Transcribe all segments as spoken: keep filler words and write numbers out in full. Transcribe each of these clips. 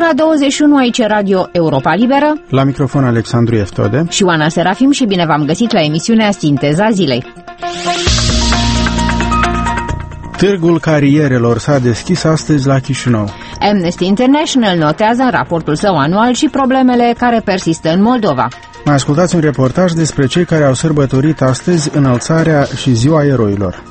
ora douăzeci și unu, aici Radio Europa Liberă. La microfon Alexandru Eftode și Oana Serafim și bine v-am găsit la emisiunea Sinteza Zilei. Târgul carierelor s-a deschis astăzi la Chișinău. Amnesty International notează în raportul său anual și problemele care persistă în Moldova. Ascultați un reportaj despre cei care au sărbătorit astăzi înălțarea și Ziua Eroilor.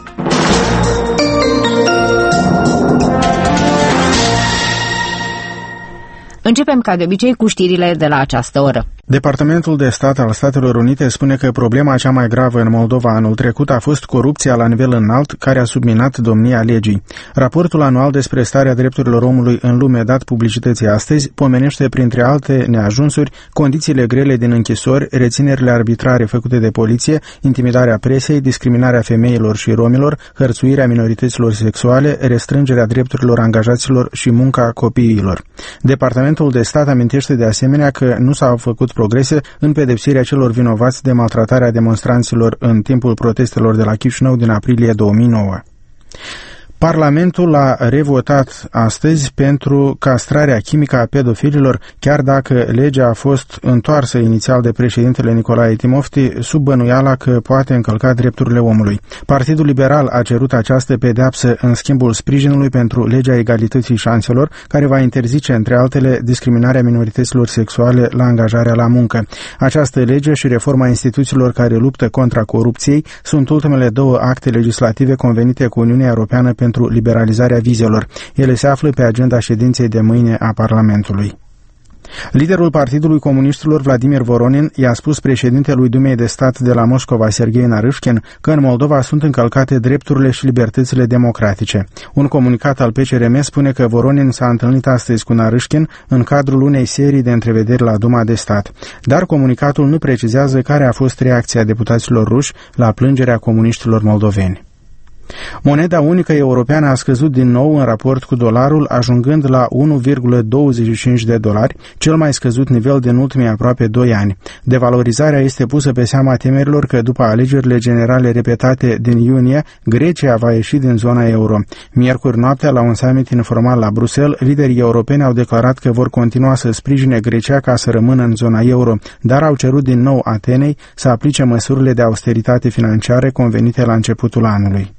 Începem ca de obicei cu știrile de la această oră. Departamentul de Stat al Statelor Unite spune că problema cea mai gravă în Moldova anul trecut a fost corupția la nivel înalt, care a subminat domnia legii. Raportul anual despre starea drepturilor omului în lume dat publicității astăzi pomenește, printre alte neajunsuri, condițiile grele din închisori, reținerile arbitrare făcute de poliție, intimidarea presei, discriminarea femeilor și romilor, hărțuirea minorităților sexuale, restrângerea drepturilor angajaților și munca copiilor. Departamentul de Stat amintește de asemenea că nu s-au făcut progrese în pedepsirea celor vinovați de maltratarea demonstranților în timpul protestelor de la Chișinău din aprilie două mii nouă. Parlamentul a revotat astăzi pentru castrarea chimică a pedofililor, chiar dacă legea a fost întoarsă inițial de președintele Nicolae Timofti sub bănuiala că poate încălca drepturile omului. Partidul Liberal a cerut această pedeapsă în schimbul sprijinului pentru legea egalității șanselor, care va interzice, între altele, discriminarea minorităților sexuale la angajarea la muncă. Această lege și reforma instituțiilor care luptă contra corupției sunt ultimele două acte legislative convenite cu Uniunea Europeană pentru pentru liberalizarea vizelor. Ele se află pe agenda ședinței de mâine a Parlamentului. Liderul Partidului Comuniștilor, Vladimir Voronin, i-a spus președintelui Dumei de Stat de la Moscova, Serghei Narâșkin, că în Moldova sunt încălcate drepturile și libertățile democratice. Un comunicat al P C R M spune că Voronin s-a întâlnit astăzi cu Narâșkin în cadrul unei serii de întrevederi la Duma de Stat. Dar comunicatul nu precizează care a fost reacția deputaților ruși la plângerea comuniștilor moldoveni. Moneda unică europeană a scăzut din nou în raport cu dolarul, ajungând la unu virgulă douăzeci și cinci de dolari, cel mai scăzut nivel din ultimii aproape doi ani. Devalorizarea este pusă pe seama temerilor că după alegerile generale repetate din iunie, Grecia va ieși din zona euro. Miercuri noaptea, la un summit informal la Bruxelles, liderii europeni au declarat că vor continua să sprijine Grecia ca să rămână în zona euro, dar au cerut din nou Atenei să aplice măsurile de austeritate financiare convenite la începutul anului.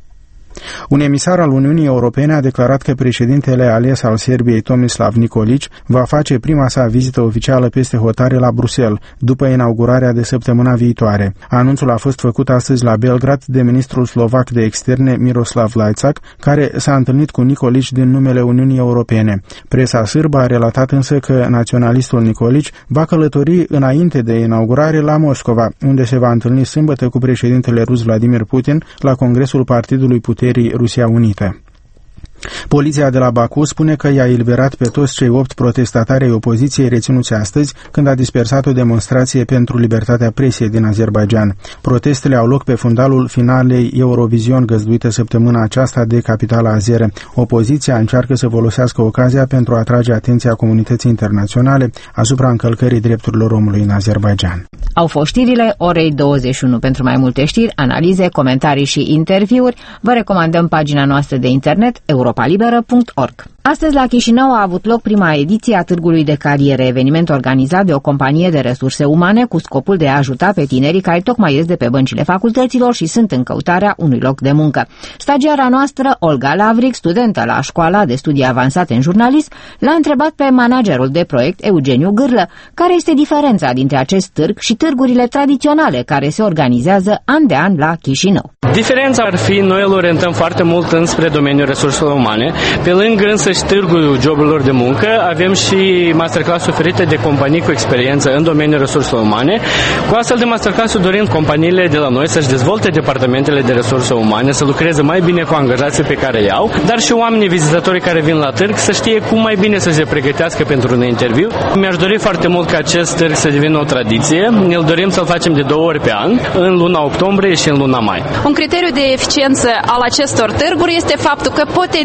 Un emisar al Uniunii Europene a declarat că președintele ales al Serbiei, Tomislav Nikolić, va face prima sa vizită oficială peste hotare la Bruxelles, după inaugurarea de săptămâna viitoare. Anunțul a fost făcut astăzi la Belgrad de ministrul slovac de externe Miroslav Lajčák, care s-a întâlnit cu Nikolić din numele Uniunii Europene. Presa sârbă a relatat însă că naționalistul Nikolić va călători înainte de inaugurare la Moscova, unde se va întâlni sâmbătă cu președintele rus Vladimir Putin la Congresul Partidului Puterii Rusia Unită. Poliția de la Baku spune că i-a eliberat pe toți cei opt protestatari ai opoziției reținuți astăzi, când a dispersat o demonstrație pentru libertatea presiei din Azerbaidjan. Protestele au loc pe fundalul finalei Eurovision găzduită săptămâna aceasta de capitala azeră. Opoziția încearcă să folosească ocazia pentru a atrage atenția comunității internaționale asupra încălcării drepturilor omului în Azerbaidjan. Au fost știrile orei douăzeci și unu. Pentru mai multe știri, analize, comentarii și interviuri, vă recomandăm pagina noastră de internet europa liberă punct org. Astăzi la Chișinău a avut loc prima ediție a Târgului de Cariere, eveniment organizat de o companie de resurse umane cu scopul de a ajuta pe tinerii care tocmai ies de pe băncile facultăților și sunt în căutarea unui loc de muncă. Stagiara noastră, Olga Lavric, studentă la Școala de Studii Avansate în Jurnalism, l-a întrebat pe managerul de proiect, Eugeniu Gârlă, care este diferența dintre acest târg și târgurile tradiționale care se organizează an de an la Chișinău. Diferența ar fi, noi îl orientăm foarte mult înspre domeniul resurselor umane. Pe lângă însă și târgul joburilor de muncă, avem și masterclass oferite de companii cu experiență în domeniul resurselor umane. Cu astfel de masterclass dorim companiile de la noi să-și dezvolte departamentele de resurse umane, să lucreze mai bine cu angajații pe care îi au, dar și oamenii vizitatorii care vin la târg să știe cum mai bine să se pregătească pentru un interviu. Mi-aș dori foarte mult ca acest târg să devină o tradiție. Ne-l dorim să-l facem de două ori pe an, în luna octombrie și în luna mai. Un criteriu de eficiență al acestor târguri este faptul că potențial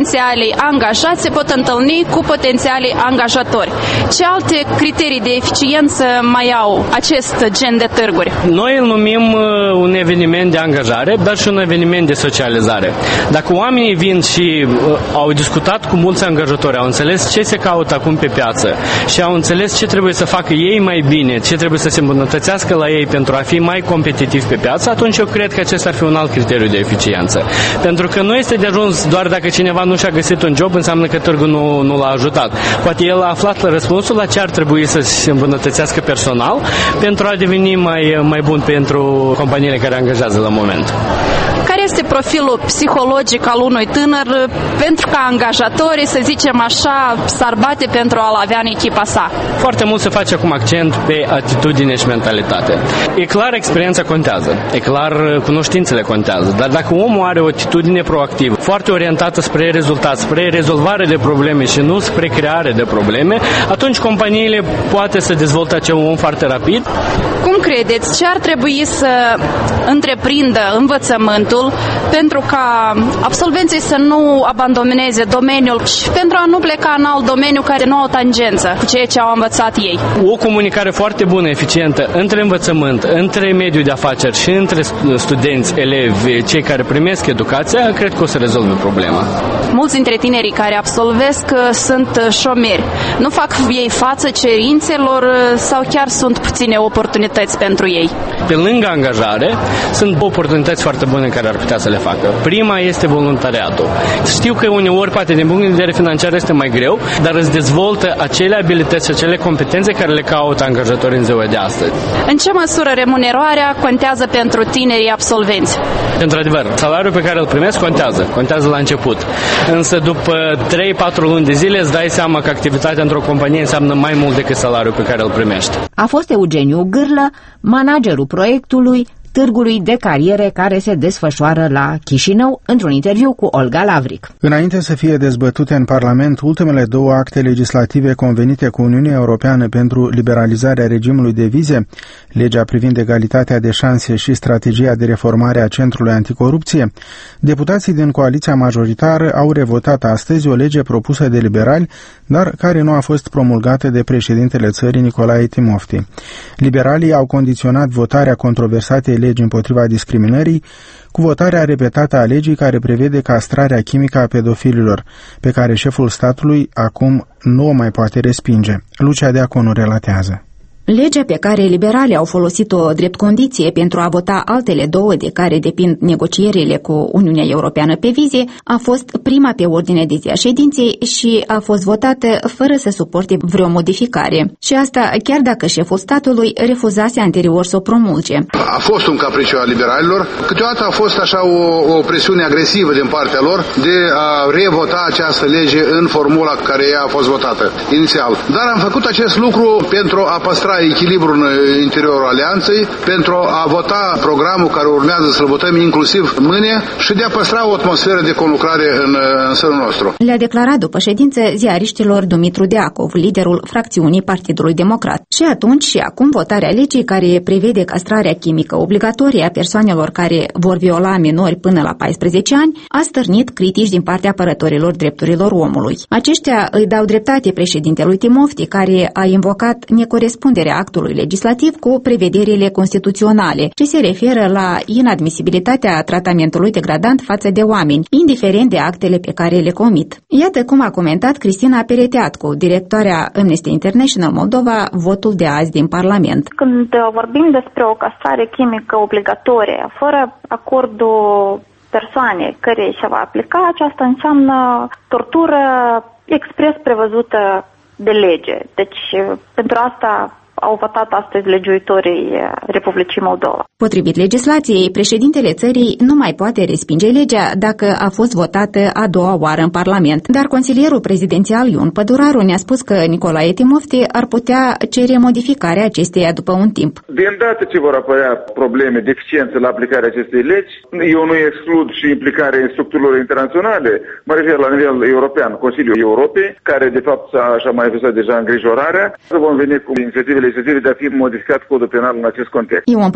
potențialii angajați se pot întâlni cu potențialii angajatori. Ce alte criterii de eficiență mai au acest gen de târguri? Noi îl numim un eveniment de angajare, dar și un eveniment de socializare. Dacă oamenii vin și au discutat cu mulți angajatori, au înțeles ce se caută acum pe piață și au înțeles ce trebuie să facă ei mai bine, ce trebuie să se îmbunătățească la ei pentru a fi mai competitivi pe piață, atunci eu cred că acesta ar fi un alt criteriu de eficiență. Pentru că nu este de ajuns doar dacă cineva nu și-a găsit un job, înseamnă că târgul nu, nu l-a ajutat. Poate el a aflat răspunsul la ce ar trebui să se îmbunătățească personal pentru a deveni mai, mai bun pentru companiile care angajează la moment. Care este profilul psihologic al unui tânăr pentru ca angajatorii, să zicem așa, s-ar bate pentru a-l avea în echipa sa? Foarte mult se face acum accent pe atitudine și mentalitate. E clar, experiența contează, e clar, cunoștințele contează, dar dacă omul are o atitudine proactivă, foarte orientată spre rezultat, spre rezolvare de probleme și nu spre creare de probleme, atunci companiile poate să dezvolte acel om foarte rapid. Cum credeți, ce ar trebui să întreprindă învățământul pentru ca absolvenții să nu abandoneze domeniul și pentru a nu pleca în alt domeniu care nu au tangență cu ceea ce au învățat ei? O comunicare foarte bună, eficientă între învățământ, între mediul de afaceri și între studenți, elevi, cei care primesc educația, cred că o să rezolve problema. Mulți dintre tinerii care absolvesc sunt șomeri. Nu fac ei față cerințelor sau chiar sunt puține oportunități pentru ei? Pe lângă angajare, sunt oportunități foarte bune care ar putea să le facă. Prima este voluntariatul. Știu că uneori, poate din punct de vedere financiar este mai greu, dar îți dezvoltă acele abilități și acele competențe care le caută angajatorii în ziua de astăzi. În ce măsură remunerarea contează pentru tinerii absolvenți? Într-adevăr, salariul pe care îl primesc contează, contează la început. Însă după trei patru luni de zile îți dai seama că activitatea într-o companie înseamnă mai mult decât salariul pe care îl primești. A fost Eugeniu Gârlă, managerul proiectului Târgului de Cariere care se desfășoară la Chișinău, într-un interviu cu Olga Lavric. Înainte să fie dezbătute în Parlament ultimele două acte legislative convenite cu Uniunea Europeană pentru liberalizarea regimului de vize, legea privind egalitatea de șanse și strategia de reformare a Centrului Anticorupție, deputații din coaliția majoritară au revotat astăzi o lege propusă de liberali, dar care nu a fost promulgată de președintele țării Nicolae Timofti. Liberalii au condiționat votarea controversatei legi împotriva discriminării cu votarea repetată a legii care prevede castrarea chimică a pedofililor, pe care șeful statului acum nu o mai poate respinge. Lucia Deaconu relatează. Legea pe care liberalii au folosit-o drept condiție pentru a vota altele două de care depind negocierile cu Uniunea Europeană pe vize a fost prima pe ordine de zi a ședinței și a fost votată fără să suporte vreo modificare. Și asta chiar dacă șeful statului refuzase anterior să o promulge. A fost un capriciu al liberalilor, câteodată a fost așa o, o presiune agresivă din partea lor de a revota această lege în formula care ea a fost votată inițial. Dar am făcut acest lucru pentru a păstra echilibru în interiorul alianței, pentru a vota programul care urmează să-l votăm inclusiv mâine și de a păstra o atmosferă de conlucrare în, în sânul nostru. Le-a declarat după ședință ziariștilor Dumitru Deacov, liderul fracțiunii Partidului Democrat. Și atunci și acum votarea legii care prevede castrarea chimică obligatorie a persoanelor care vor viola minori până la paisprezece ani a stârnit critici din partea apărătorilor drepturilor omului. Aceștia îi dau dreptate președintelui Timofti, care a invocat necorespunderea actului legislativ cu prevederile constituționale, ce se referă la inadmisibilitatea tratamentului degradant față de oameni, indiferent de actele pe care le comit. Iată cum a comentat Cristina Pereteatcu, directoarea Amnesty International Moldova, votul de azi din Parlament. Când vorbim despre o castrare chimică obligatorie, fără acordul persoanei care se va aplica, aceasta înseamnă tortură expres prevăzută de lege. Deci, pentru asta au votat astăzi legiuitorii Republicii Moldova. Potrivit legislației, președintele țării nu mai poate respinge legea dacă a fost votată a doua oară în Parlament. Dar consilierul prezidențial Ion Păduraru ne-a spus că Nicolae Timofti ar putea cere modificarea acesteia după un timp. De îndată ce vor apărea probleme, deficiențe la aplicarea acestei legi, eu nu exclud și implicarea în structurilor internaționale, mă refer la nivel european, Consiliul Europei, care de fapt și-a manifestat deja îngrijorarea, să vom veni cu inițiativele legislative de a fi modificat codul penal în acest context. Ion Păduraru ne-a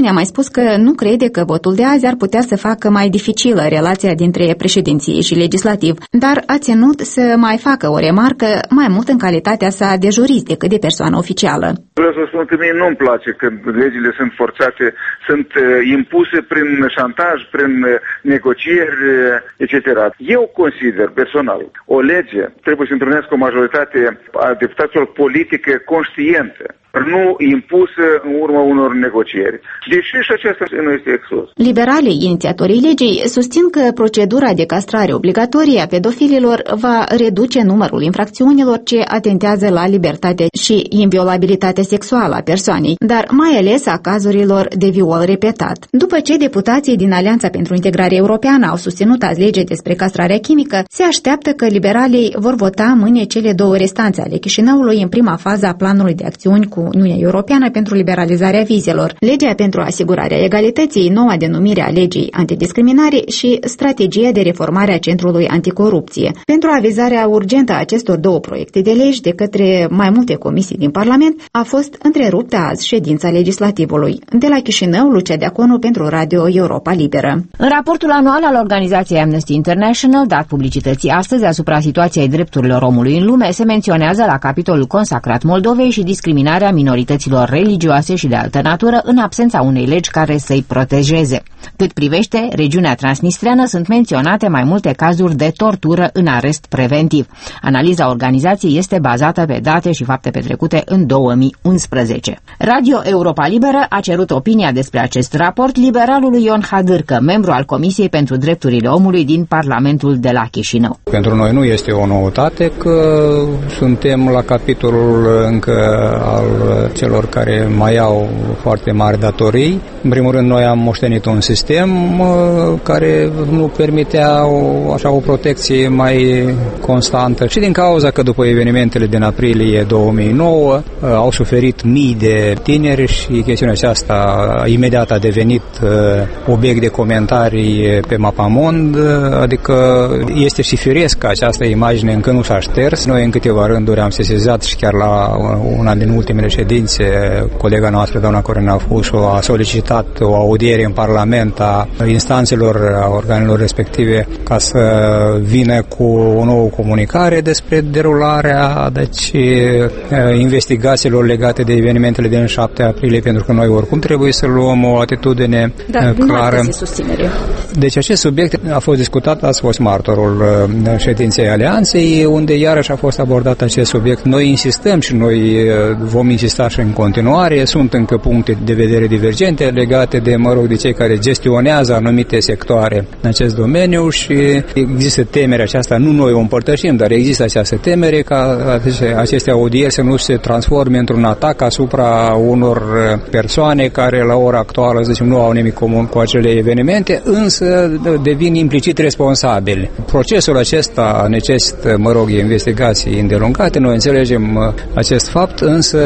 ne-a mai spus că nu crede că votul de azi ar putea să facă mai dificilă relația dintre președinție și legislativ, dar a ținut să mai facă o remarcă mai mult în calitatea sa de jurist decât de persoană oficială. Vreau să spun că mie nu-mi place când legile sunt forțate, sunt impuse prin șantaj, prin negocieri, et cetera. Eu consider personal, o lege trebuie să întrunească o majoritate a deputaților politică conștientă, nu impusă în urma unor negocieri, deși și aceasta nu este exclus. Liberalii, inițiatorii legii, susțin că procedura de castrare obligatorie a pedofililor va reduce numărul infracțiunilor ce atentează la libertate și inviolabilitatea sexuală a persoanei, dar mai ales a cazurilor de viol repetat. După ce deputații din Alianța pentru Integrare Europeană au susținut azi lege despre castrarea chimică, se așteaptă că liberalii vor vota mâine cele două restanțe ale Chișinăului în prima fază a planului de acțiuni cu Uniunea Europeană pentru liberalizarea vizelor, legea pentru asigurarea egalității, noua denumire a legii antidiscriminare și strategia de reformare a Centrului Anticorupție. Pentru avizarea urgentă a acestor două proiecte de legi de către mai multe comisii din Parlament, a fost întreruptă azi ședința legislativului. De la Chișinău, Lucia Deaconu pentru Radio Europa Liberă. În raportul anual al organizației Amnesty International, dat publicității astăzi asupra situației drepturilor omului în lume, se menționează la capitolul consacrat Moldovei și discriminarea minorităților religioase și de altă natură în absența unei legi care să-i protejeze. Cât privește regiunea transnistreană, sunt menționate mai multe cazuri de tortură în arest preventiv. Analiza organizației este bazată pe date și fapte petrecute în două mii unsprezece. Radio Europa Liberă a cerut opinia despre acest raport liberalului Ion Hadârcă, membru al Comisiei pentru Drepturile Omului din Parlamentul de la Chișinău. Pentru noi nu este o noutate că suntem la capitolul încă al celor care mai au foarte mari datorii. În primul rând, noi am moștenit un sistem care nu permitea o, așa, o protecție mai constantă și din cauza că după evenimentele din aprilie două mii nouă au suferit mii de tineri și chestiunea aceasta imediat a devenit obiect de comentarii pe Mapamond, adică este și firesc că această imagine încă nu s-a șters. Noi în câteva rânduri am sesizat și chiar la una din ultimele ședințe, colega noastră, doamna Corina Fușu, a solicitat o audiere în Parlament a instanțelor, a organelor respective, ca să vină cu o nouă comunicare despre derularea deci, investigațiilor legate de evenimentele din șapte aprilie, pentru că noi oricum trebuie să luăm o atitudine da, clară. Deci acest subiect a fost discutat, ați fost martorul ședinței Alianței, unde iarăși a fost abordat acest subiect. Noi insistăm și noi vom insista și în continuare. Sunt încă puncte de vedere divergente legate de, mă rog, de cei care gestionează anumite sectoare în acest domeniu și există temerea aceasta, nu noi o împărtășim, dar există această temere ca aceste audieri să nu se transforme într-un atac asupra unor persoane care la ora actuală, să zicem, nu au nimic comun cu acele evenimente, însă devin implicit responsabili. Procesul acesta necesită, mă rog, investigații îndelungate, noi înțelegem acest fapt, însă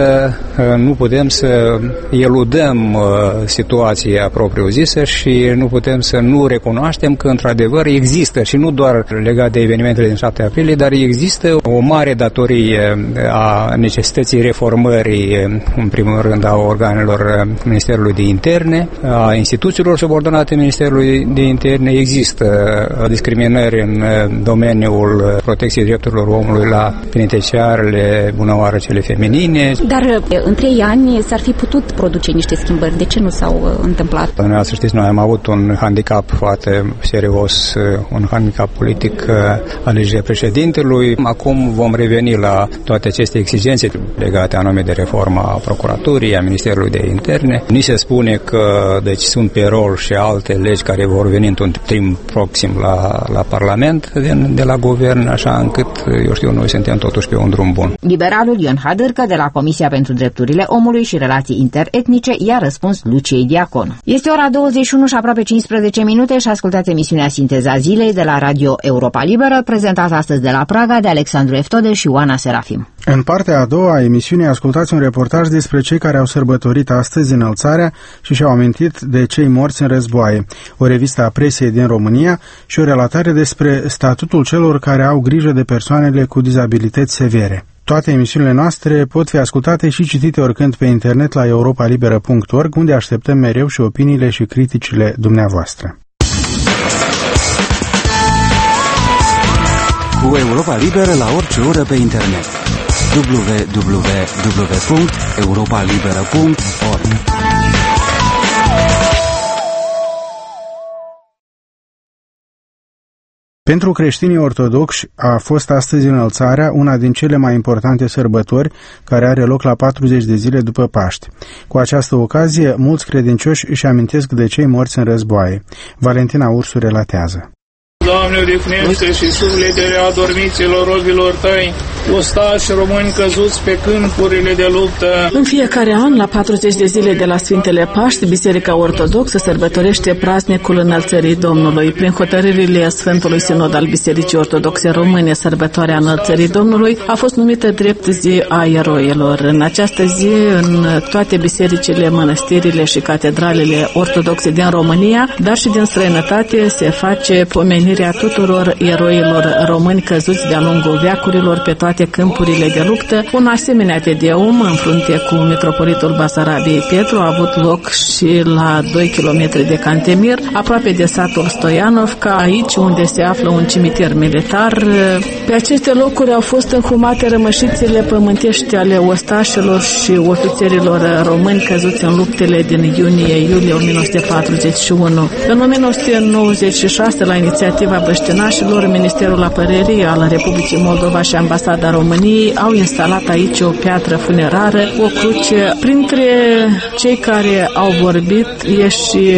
nu putem să eludăm situația propriu-zisă și nu putem să nu recunoaștem că într-adevăr există, și nu doar legat de evenimentele din șapte aprilie, dar există o mare datorie a necesității reformării, în primul rând a organelor Ministerului de Interne, a instituțiilor subordonate Ministerului de Interne. Există discriminări în domeniul protecției drepturilor omului la penitenciarele, bună oară, cele feminine. Dar în trei ani s-ar fi putut produce niște schimbări. De ce nu s-au întâmplat? Noi, să știți, noi am avut un handicap foarte serios, un handicap politic alegerea președintelui. Acum vom reveni la toate aceste exigențe legate anume de reforma procuraturii, a Ministerului de Interne. Ni se spune că deci sunt pe rol și alte legi care vor veni într-un timp proxim la, la Parlament de, de la guvern, așa încât, eu știu, noi suntem totuși pe un drum bun. Liberalul Ion Hadârcă de la Comisia pentru Drepturile Omului și Relații Interetnice i-a răspuns Luciei Diaconu. Este ora douăzeci și unu și aproape cincisprezece minute și ascultați emisiunea Sinteza Zilei de la Radio Europa Liberă, prezentată astăzi de la Praga de Alexandru Eftode și Oana Serafim. În partea a doua a emisiunii ascultați un reportaj despre cei care au sărbătorit astăzi înălțarea și și-au amintit de cei morți în războaie, o revistă a presiei din România și o relatare despre statutul celor care au grijă de persoanele cu dizabilități severe. Toate emisiunile noastre pot fi ascultate și citite oricând pe internet la europa liberă punct org, unde așteptăm mereu și opiniile și criticile dumneavoastră. Cu Europa Liberă la orice oră pe internet. w w w punct europa liberă punct org. Pentru creștinii ortodoxi a fost astăzi înălțarea, una din cele mai importante sărbători, care are loc la patruzeci de zile după Paști. Cu această ocazie, mulți credincioși își amintesc de cei morți în războaie. Valentina Ursu relatează. Doamne, odihnește și sufletele adormiților robilor Tăi, ostași români căzuți pe câmpurile de luptă. În fiecare an, la patruzeci de zile de la Sfintele Paști, Biserica Ortodoxă sărbătorește praznicul Înălțării Domnului. Prin hotărârile Sfântului Sinod al Bisericii Ortodoxe Române, sărbătoarea Înălțării Domnului a fost numită drept zi a eroilor. În această zi, în toate bisericile, mănăstirile și catedralele ortodoxe din România, dar și din străinătate, se face pomenirea tuturor eroilor români căzuți de-a lungul veacurilor pe toate câmpurile de luptă. Un asemenea tedeum în frunte cu mitropolitul Basarabiei Petru a avut loc și la doi kilometri de Cantemir, aproape de satul Stoianovca, aici unde se află un cimitir militar. Pe aceste locuri au fost înhumate rămășițele pământești ale ostașilor și ofițerilor români căzuți în luptele din iunie-iulie o mie nouă sute patruzeci și unu. În o mie nouă sute nouăzeci și șase, la inițiativa băștinașilor, Ministerul Apărării al Republicii Moldova și Ambasada României au instalat aici o piatră funerară, o cruce. Printre cei care au vorbit e și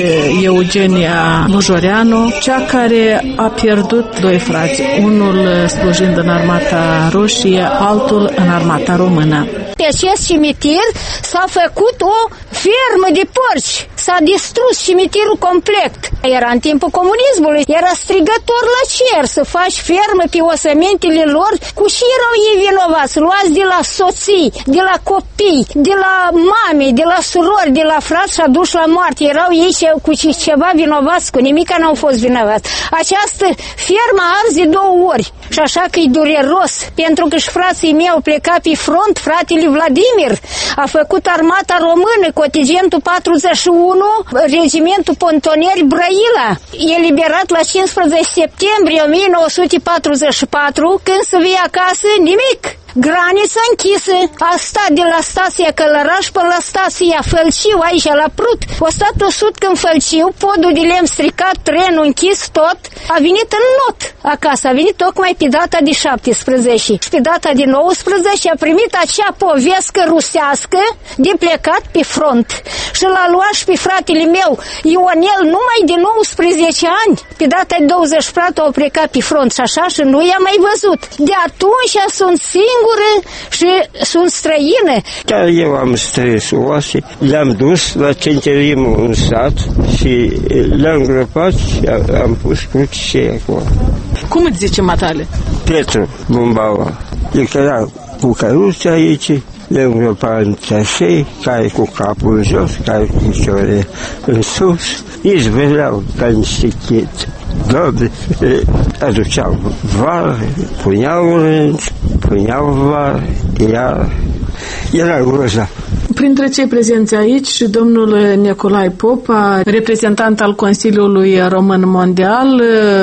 Eugenia Mujoreanu, cea care a pierdut doi frați, unul slujind în Armata Roșie, altul în Armata Română. Pe acest cimitir s-a făcut o fermă de porci. S-a distrus cimitirul complet. Era în timpul comunismului. Era strigător la cer să faci fermă pe osămintele lor. Cu și erau ei vinovați. Luați de la soții, de la copii, de la mame, de la surori, de la frați și aduși la moarte. Erau ei cu ceva vinovați, cu nimica n-au fost vinovați. Această fermă a ars de două ori. Și așa că e dureros, pentru că și frații mei au plecat pe front, fratele Vladimir a făcut armata română, contingentul patruzeci și unu, regimentul pontonieri Brăila, eliberat la cincisprezece septembrie o mie nouă sute patruzeci și patru, când să vii acasă, nimic. Granița închisă, a stat de la stația Călăraș până la stația Fălciu, aici la Prut. O stat o sut în Fălciu, podul de lemn stricat, trenul închis, tot. A venit în not acasă, a venit tocmai pe data de șaptesprezece. Și pe data de nouăsprezece a primit acea povescă rusească de plecat pe front. Și l-a luat și pe fratele meu, Ionel, numai de nouăsprezece ani. Pe data de douăzeci și patru au plecat pe front și așa și nu i-a mai văzut. De atunci sunt singură și sunt străină. Chiar eu am strâns oase, le-am dus la centerimul în sat și le-am îngropat și am pus crucii acolo. Cum îți zice matale? Petru Bumbaua. El era cu căruța aici, le îngropa în trasei, care cu capul în jos, care cu picioare în sus. Ei zvereau ca niște chete. Doamne, aduceau var, puneau rând, puneau var, iar era grozav. Printre cei prezenți aici și domnul Nicolae Popa, reprezentant al Consiliului Român Mondial,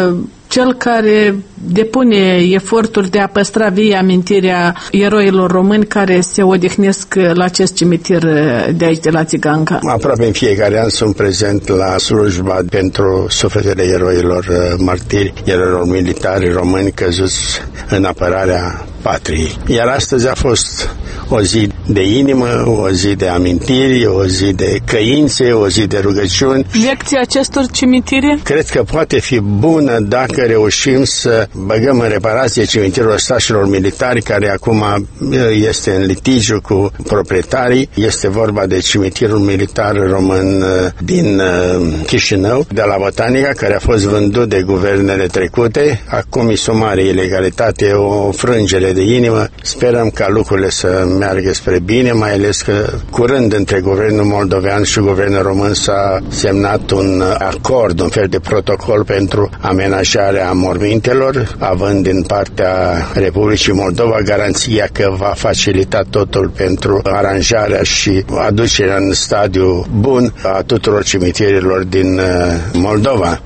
cel care depune eforturi de a păstra vie amintirea eroilor români care se odihnesc la acest cimitir de aici, de la Țiganca. Aproape în fiecare an sunt prezent la slujba pentru sufletele eroilor martiri, eroilor militari români căzuți în apărarea patriei. Iar astăzi a fost o zi de inimă, o zi de amintiri, o zi de căințe, o zi de rugăciuni. Lecția acestor cimitire? Cred că poate fi bună dacă reușim să băgăm în reparație cimitirul ostașilor militari, care acum este în litigiu cu proprietarii. Este vorba de cimitirul militar român din Chișinău, de la Botanica, care a fost vândut de guvernele trecute. Acum e o mare ilegalitate, o frângere de inimă. Sperăm ca lucrurile să meargă spre bine, mai ales că curând între guvernul moldovean și guvernul român s-a semnat un acord, un fel de protocol pentru amenajarea mormintelor având din partea Republicii Moldova garanția că va facilita totul pentru aranjarea și aducerea în stadiu bun a tuturor cimitirelor din Moldova.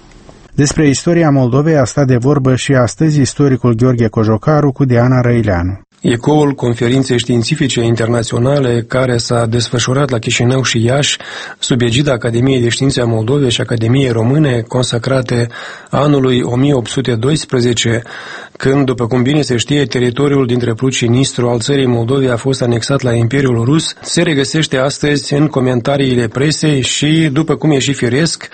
Despre istoria Moldovei a stat de vorbă și astăzi istoricul Gheorghe Cojocaru cu Diana Răileanu. Ecoul conferinței științifice internaționale care s-a desfășurat la Chișinău și Iași sub egida Academiei de Științe a Moldovei și Academiei Române, consacrate anului o mie opt sute doisprezece, când, după cum bine se știe, teritoriul dintre Prut și Nistru al țării Moldovei a fost anexat la Imperiul Rus, se regăsește astăzi în comentariile presei și, după cum e și firesc,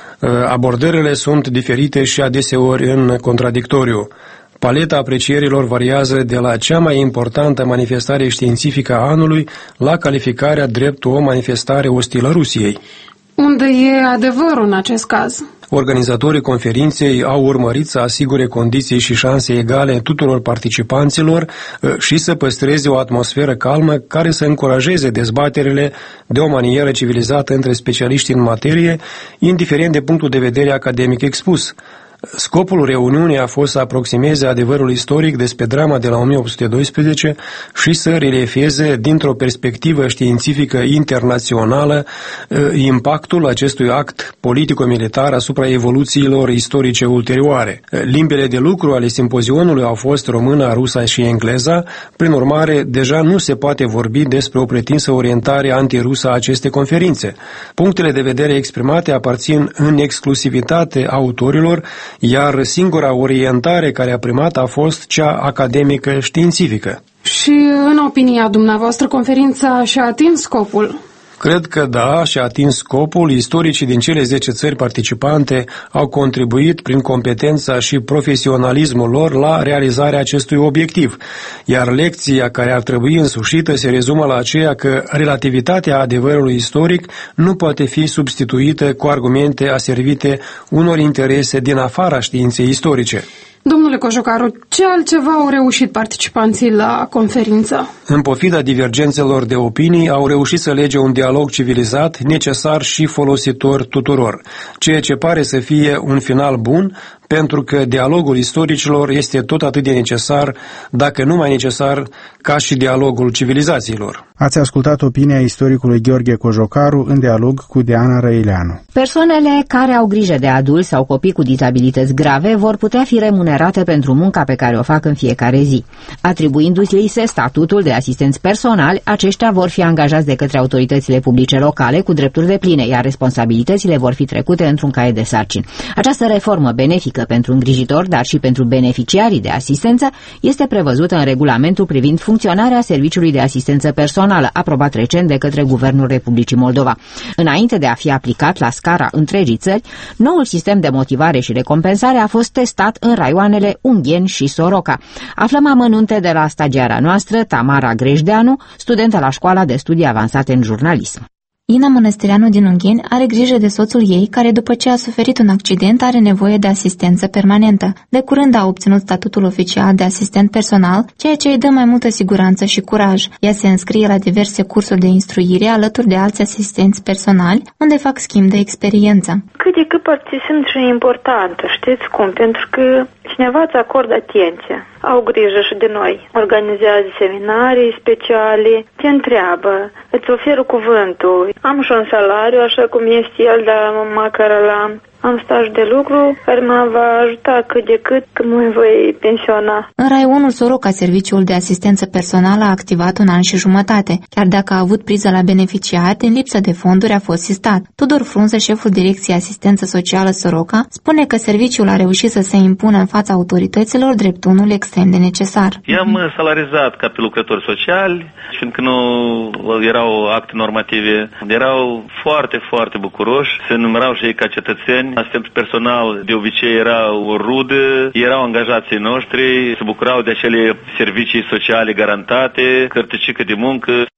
abordările sunt diferite și adeseori în contradictoriu. Paleta aprecierilor variază de la cea mai importantă manifestare științifică a anului la calificarea drept o manifestare ostilă Rusiei. Unde e adevărul în acest caz? Organizatorii conferinței au urmărit să asigure condiții și șanse egale tuturor participanților și să păstreze o atmosferă calmă care să încurajeze dezbaterile de o manieră civilizată între specialiști în materie, indiferent de punctul de vedere academic expus. Scopul reuniunii a fost să aproximeze adevărul istoric despre drama de la o mie opt sute doisprezece și să reliefeze dintr-o perspectivă științifică internațională impactul acestui act politico-militar asupra evoluțiilor istorice ulterioare. Limbile de lucru ale simpozionului au fost româna, rusa și engleza, prin urmare deja nu se poate vorbi despre o pretinsă orientare antirusă a acestei conferințe. Punctele de vedere exprimate aparțin în exclusivitate autorilor, iar singura orientare care a primat a fost cea academică științifică. Și, în opinia dumneavoastră, conferința și-a atins scopul? Cred că da, și-a atins scopul. Istoricii din cele zece țări participante au contribuit prin competența și profesionalismul lor la realizarea acestui obiectiv, iar lecția care ar trebui însușită se rezumă la aceea că relativitatea adevărului istoric nu poate fi substituită cu argumente aservite unor interese din afara științei istorice. Domnule Cojocaru, ce altceva au reușit participanții la conferință? În pofida divergențelor de opinii, au reușit să lege un dialog civilizat, necesar și folositor tuturor, ceea ce pare să fie un final bun, pentru că dialogul istoricilor este tot atât de necesar, dacă nu mai necesar, ca și dialogul civilizațiilor. Ați ascultat opinia istoricului Gheorghe Cojocaru în dialog cu Diana Răileanu. Persoanele care au grijă de adulți sau copii cu dizabilități grave vor putea fi remunerate pentru munca pe care o fac în fiecare zi. Atribuindu-i se statutul de asistenți personali, aceștia vor fi angajați de către autoritățile publice locale cu drepturi depline, iar responsabilitățile vor fi trecute într-un caiet de sarcini. Această reformă benefică pentru îngrijitori, dar și pentru beneficiarii de asistență, este prevăzută în regulamentul privind funcționarea Serviciului de Asistență Personală, aprobat recent de către Guvernul Republicii Moldova. Înainte de a fi aplicat la scara întregii țări, noul sistem de motivare și recompensare a fost testat în raioanele Ungheni și Soroca. Aflăm amănunte de la stagiara noastră, Tamara Grejdeanu, studentă la Școala de Studii Avansate în Jurnalism. Ina Mănăstireanu din Ungheni are grijă de soțul ei, care după ce a suferit un accident are nevoie de asistență permanentă. De curând a obținut statutul oficial de asistent personal, ceea ce îi dă mai multă siguranță și curaj. Ea se înscrie la diverse cursuri de instruire alături de alți asistenți personali, unde fac schimb de experiență. Cât de cât particip și importantă, știți cum? Pentru că cineva îți acordă atenție, au grijă și de noi, organizează seminarii speciale, te întreabă, îți oferă cuvântul. Am și un salariu, așa cum este el, dar măcar la am staj de lucru care mă va ajuta cât de cât când mă voi pensiona. În raionul Soroca, serviciul de asistență personală a activat un an și jumătate. Chiar dacă a avut priză la beneficiar, din lipsă de fonduri a fost sistat. Tudor Frunză, șeful Direcției Asistență Socială Soroca, spune că serviciul a reușit să se impună în fața autorităților drept unul extrem de necesar. I-am salarizat ca pe lucrători sociali și fiindcă nu erau acte normative, erau foarte, foarte bucuroși, se numerau și ei ca cetățeni. Asistentul personal de obicei era o rudă, erau angajații noștri, se bucurau de acele servicii sociale garantate, cărticică de muncă.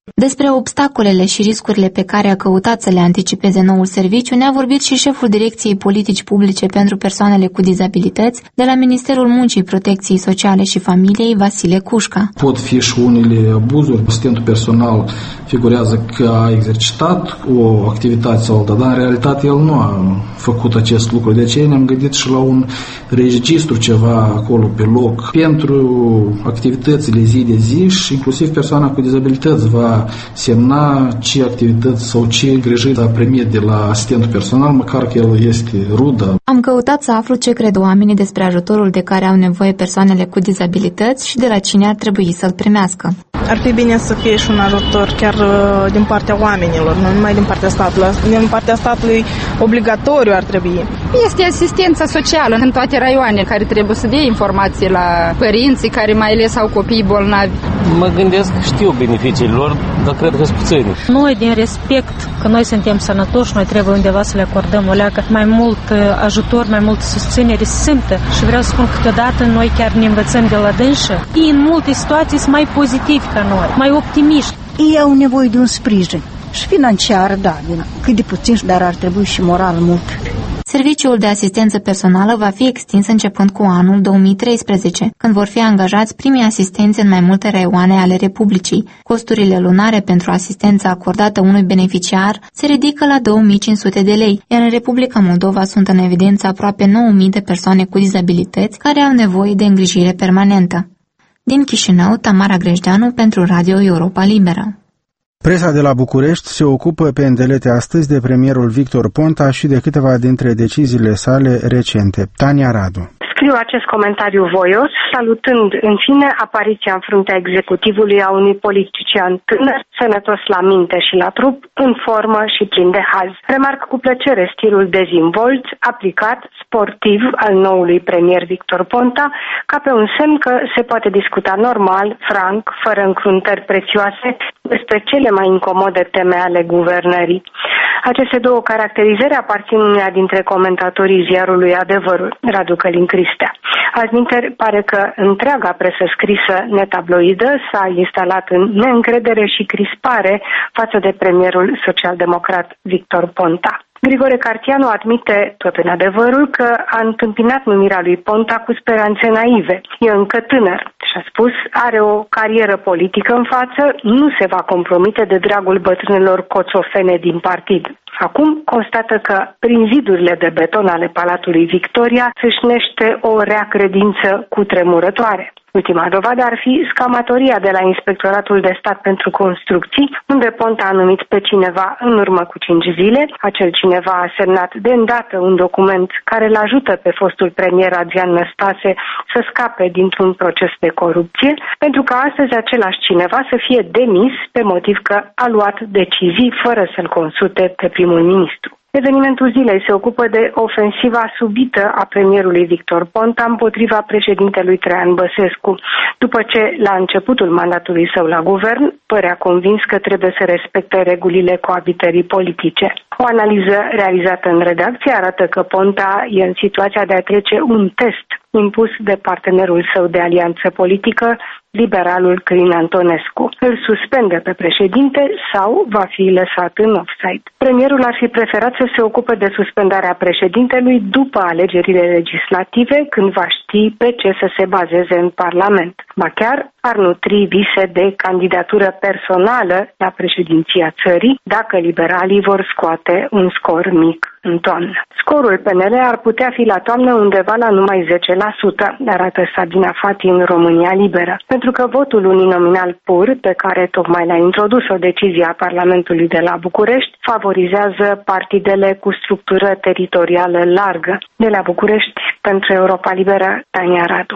Despre obstacolele și riscurile pe care a căutat să le anticipeze noul serviciu ne-a vorbit și șeful Direcției Politici Publice pentru Persoanele cu Dizabilități de la Ministerul Muncii, Protecției Sociale și Familiei, Vasile Cușca. Pot fi și unele abuzuri. Asistentul personal figurează că a exercitat o activitate sau alta, dar în realitate el nu a făcut acest lucru. De aceea ne-am gândit și la un registru ceva acolo pe loc pentru activitățile zi de zi și inclusiv persoana cu dizabilități va semna ce activități sau ce îngrijiri a primit de la asistentul personal, măcar că el este rudă. Am căutat să aflu ce cred oamenii despre ajutorul de care au nevoie persoanele cu dizabilități și de la cine ar trebui să-l primească. Ar fi bine să fie și un ajutor chiar din partea oamenilor, nu numai din partea statului. Din partea statului obligatoriu ar trebui. Este asistența socială în toate raioanele care trebuie să dea informații la părinții care mai ales au copii bolnavi. Mă gândesc că știu beneficiile lor, dar cred că sunt puțini. Noi, din respect că noi suntem sănătoși, noi trebuie undeva să le acordăm o leacă mai mult ajutor, mai mult susținere simtă. Și vreau să spun că câteodată noi chiar ne învățăm de la dânsă. Ei în multe situații sunt mai pozitivi ca noi, mai optimiști. Ei au nevoie de un sprijin. Și financiar, da, cât de puțin, dar ar trebui și moral mult. Serviciul de asistență personală va fi extins începând cu anul două mii treisprezece, când vor fi angajați primii asistenți în mai multe raioane ale Republicii. Costurile lunare pentru asistența acordată unui beneficiar se ridică la două mii cinci sute de lei, iar în Republica Moldova sunt în evidență aproape nouă mii de persoane cu dizabilități care au nevoie de îngrijire permanentă. Din Chișinău, Tamara Grejdeanu pentru Radio Europa Liberă. Presa de la București se ocupă pe îndelete astăzi de premierul Victor Ponta și de câteva dintre deciziile sale recente. Tania Radu. Scriu acest comentariu voios, salutând în fine apariția în fruntea executivului a unui politician tânăr, sănătos la minte și la trup, în formă și plin de haz. Remarc cu plăcere stilul dezvolt, aplicat, sportiv al noului premier Victor Ponta, ca pe un semn că se poate discuta normal, franc, fără încruntări prețioase, despre cele mai incomode teme ale guvernării. Aceste două caracterizări aparțin uneia dintre comentatorii ziarului Adevărul, Radu Călin Cristea. Altminteri, pare că întreaga presă scrisă netabloidă s-a instalat în neîncredere și crispare față de premierul social-democrat Victor Ponta. Grigore Cartianu admite, tot în Adevărul, că a întâmpinat numirea lui Ponta cu speranțe naive. E încă tânăr și a spus, are o carieră politică în față, nu se va compromite de dragul bătrânelor coțofene din partid. Acum constată că prin zidurile de beton ale Palatului Victoria sâșnește o rea credință cutremurătoare. Ultima dovadă ar fi scamatoria de la Inspectoratul de Stat pentru Construcții, unde Ponta a numit pe cineva în urmă cu cinci zile. Acel cineva a semnat de îndată un document care îl ajută pe fostul premier Adrian Năstase să scape dintr-un proces de corupție, pentru că astăzi același cineva să fie demis pe motiv că a luat decizii fără să-l consulte pe primul ministru. Evenimentul zilei se ocupă de ofensiva subită a premierului Victor Ponta împotriva președintelui Traian Băsescu, după ce, la începutul mandatului său la guvern, părea convins că trebuie să respecte regulile coabitării politice. O analiză realizată în redacție arată că Ponta e în situația de a trece un test impus de partenerul său de alianță politică, liberalul Călin Antonescu. Îl suspendă pe președinte sau va fi lăsat în offside. Premierul ar fi preferat să se ocupe de suspendarea președintelui după alegerile legislative, când va ști pe ce să se bazeze în Parlament. Ba chiar ar nutri vise de candidatură personală la președinția țării, dacă liberalii vor scoate un scor mic în toamnă. Scorul P N L ar putea fi la toamnă undeva la numai zece la sută, arată Sabina Fati în România Liberă, pentru că votul uninominal pur, pe care tocmai l-a introdus o decizie a Parlamentului de la București, favorizează partidele cu structură teritorială largă. De la București, pentru Europa Liberă, Tania Radu.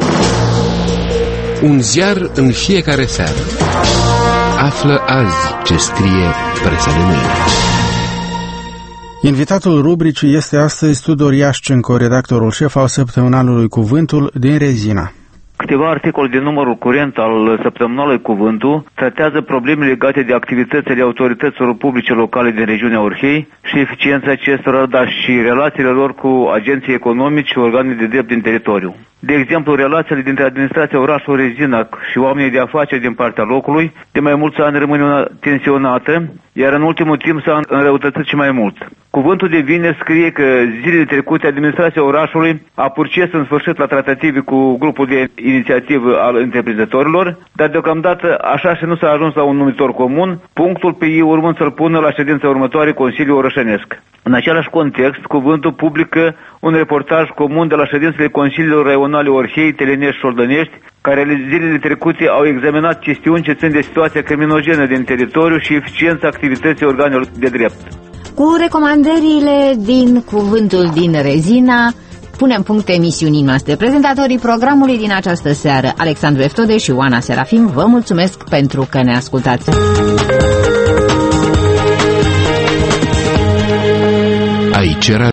Un ziar în fiecare seară. Află azi ce scrie presa de mâine. Invitatul rubricii este astăzi Tudor Iașcenco, redactorul șef al săptămânalului Cuvântul din Rezina. Câteva articole din numărul curent al săptămânalului Cuvântul tratează probleme legate de activitățile autorităților publice locale din regiunea Orhei și eficiența acestora, dar și relațiile lor cu agenții economici și organe de drept din teritoriu. De exemplu, relațiile dintre administrația orașului Rezinac și oamenii de afaceri din partea locului de mai mulți ani rămâne una tensionată, iar în ultimul timp s-a înrăutățit și mai mult. Cuvântul de vineri scrie că zilele trecute administrația orașului a purces în sfârșit la tratative cu grupul de inițiativă al întreprinzătorilor, dar deocamdată așa și nu s-a ajuns la un numitor comun, punctul pe ei urmând să-l pună la ședința următoare Consiliul Orășănesc. În același context, Cuvântul publică un reportaj comun de la ședințele Consiliilor Raionale Orhei, Telenești și Șoldănești, care zilele trecute au examinat chestiuni ce țin de situația criminogenă din teritoriu și eficiența activității organelor de drept. Cu recomandările din Cuvântul din Rezina, punem punct emisiunii noastre. Prezentatorii programului din această seară, Alexandru Eftode și Oana Serafim, vă mulțumesc pentru că ne ascultați. Aici era